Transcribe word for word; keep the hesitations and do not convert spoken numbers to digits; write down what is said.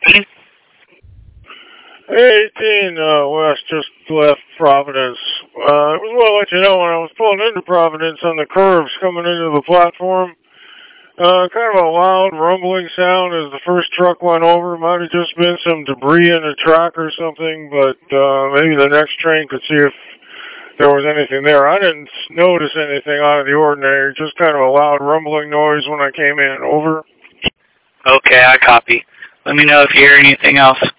eighteen? eighteen, uh, West just left Providence. Uh, I was going to let you know when I was pulling into Providence on the curves coming into the platform. Uh, kind of a loud rumbling sound as the first truck went over. Might have just been some debris in the track or something, but, uh, maybe the next train could see if there was anything there. I didn't notice anything out of the ordinary, just kind of a loud rumbling noise when I came in. Over. Okay, I copy. Let me know if you hear anything else.